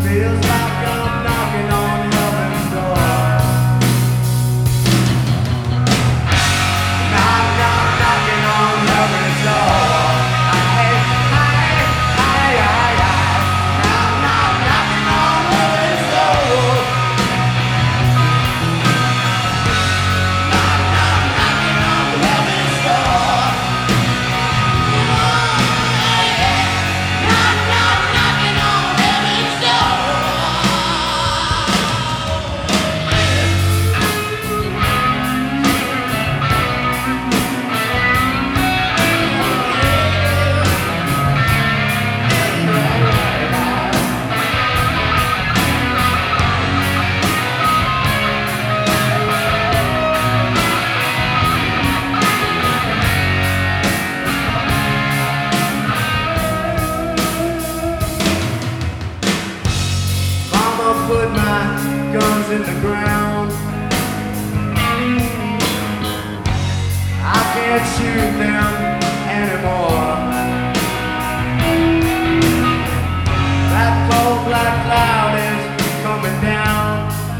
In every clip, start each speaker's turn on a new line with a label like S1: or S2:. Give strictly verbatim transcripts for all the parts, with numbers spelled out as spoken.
S1: Feels like I'm knocking on heaven's door. Knock, knock, knocking on heaven's door. Aye, aye, aye, aye, aye. Knock, knock, knocking on heaven's door. Knock, knock, knocking on heaven's door. Knock, knock, knocking on heaven's door. Mama put my guns in the ground. I can't shoot them anymore. That cold black cloud is coming down.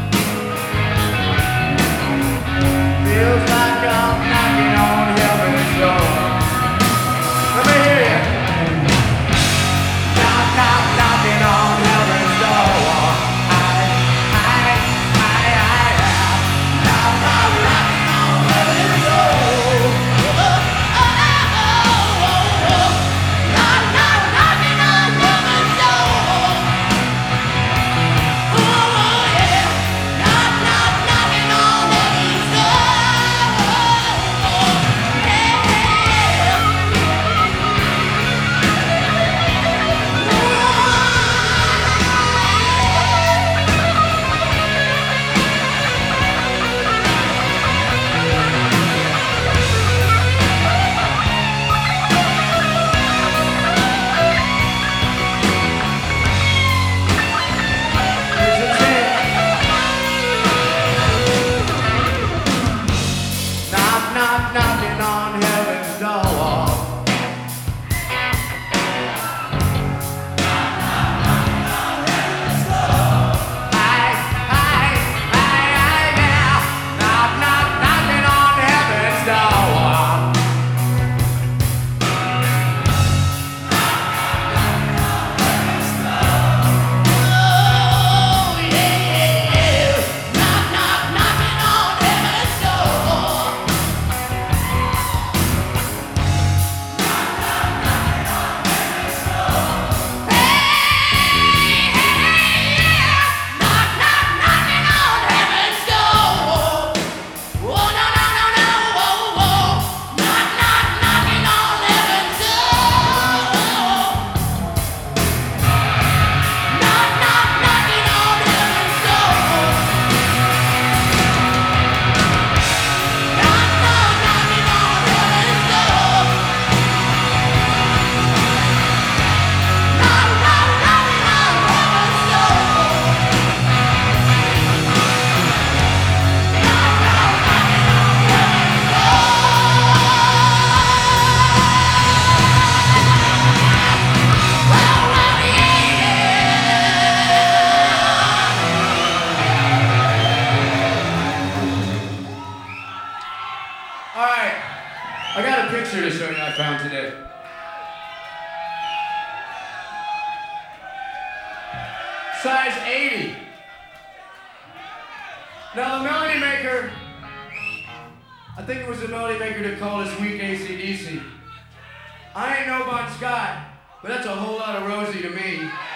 S1: Feels like I'm knocking on heaven's door. Let me hear you. Knock, knock, knocking on heaven's door. Aye, aye, aye, aye, aye. Knock, knock, knocking on heaven's door. Knock, knock, knocking on heaven's door. Oh yeah. Knock, knock, knocking on heaven's door. This is it. Knock, knock, knocking on heaven's door. Aye, aye, aye, aye, yeah. Knock, knock, knocking on heaven's door. Oh yeah, knock, knock, knocking on heaven's door. Knock, knock, knocking on heaven's door. Whoa, no, no, no, no, whoa, whoa. Knock, knock, knocking on heaven's door. Knock, knock, knocking on heaven's door. Knock, knock, knocking on heaven's door. Knock, knock, knocking on heaven's door. All right, I got a picture to show you I found today. Size eighty. Now the Melody Maker, I think it was the Melody Maker that called us weak A C D C. I ain't no Bon Scott, but that's a whole lot of Rosie to me.